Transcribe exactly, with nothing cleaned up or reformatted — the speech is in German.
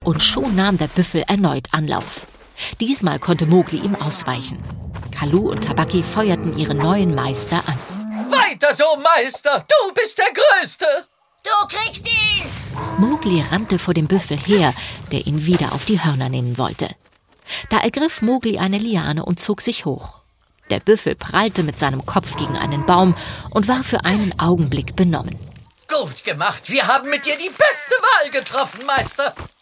Und schon nahm der Büffel erneut Anlauf. Diesmal konnte Mowgli ihm ausweichen. Kalu und Tabaki feuerten ihren neuen Meister an. Weiter so, Meister! Du bist der Größte! Du kriegst ihn! Mowgli rannte vor dem Büffel her, der ihn wieder auf die Hörner nehmen wollte. Da ergriff Mowgli eine Liane und zog sich hoch. Der Büffel prallte mit seinem Kopf gegen einen Baum und war für einen Augenblick benommen. Gut gemacht, wir haben mit dir die beste Wahl getroffen, Meister.